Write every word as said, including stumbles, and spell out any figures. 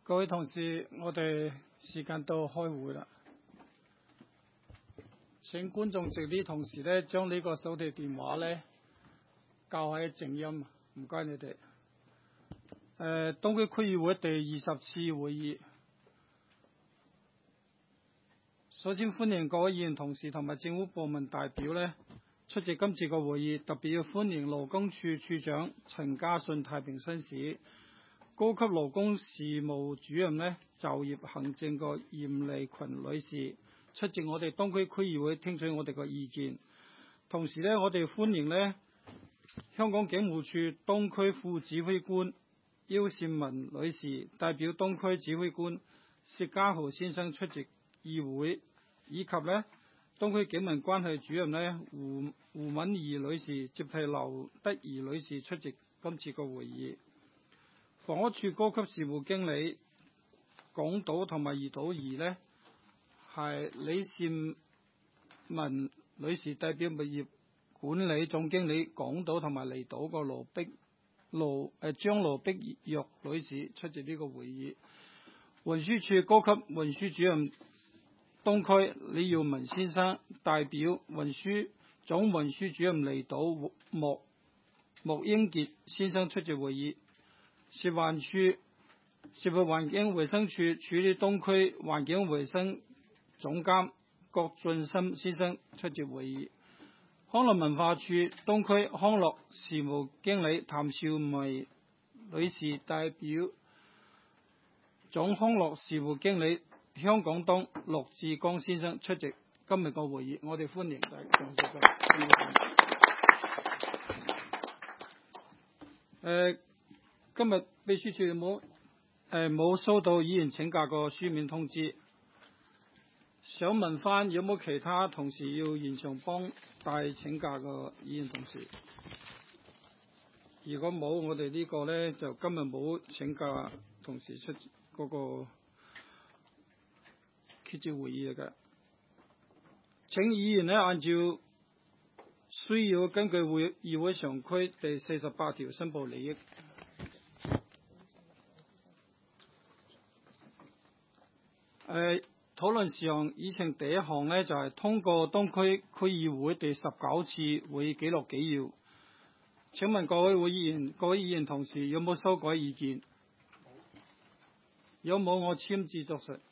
各位同事，我哋時間到開會啦。請觀眾席啲同事咧，將呢個手提電話咧校喺靜音，唔該你哋。誒、呃，東區區議會第二十次會議，首先歡迎各位議員同事同埋政府部門代表咧出席今次個會議，特別要歡迎勞工處處長陳家信太平紳士。高級勞工事務主任呢，就業行政個嚴麗群女士出席我哋東區區議會，聽取我哋個意見。同時呢，我哋歡迎呢香港警務處東區副指揮官邱善文女士代表東區指揮官薛家豪先生出席議會，以及呢東區警民關係主任呢胡胡敏儀女士接替劉德儀女士出席今次個會議。房屋處高級事務經理港島同埋怡島儀呢，係李善文女士代表物業管理總經理港島同埋離島個羅碧羅誒張羅碧玉女士出席呢個會議。運輸處高級運輸主任東區李耀文先生代表運輸總運輸主任離島莫莫英傑先生出席會議。食環署、食物環境衛生署處理東區環境衛生總監郭俊森先生出席會議。康樂文化處東區康樂事務經理譚少梅女士代表總康樂事務經理香港東陸志剛先生出席今日個會議，我哋歡迎大家。誒。今日秘書處冇誒冇收到議員請假個書面通知，想問翻有冇其他同事要現場幫帶請假個議員同事？如果冇，我哋呢個咧就今日冇請假同事出嗰個決議會議嘅。請議員咧按照需要根據會議會常規第四十八條申報利益。誒討論事項議程第一項呢，就係、是、通過東區區議會第十九次會議紀錄紀要。請問各位會議員、各位議員同事有冇修改意見？有冇我簽字作實？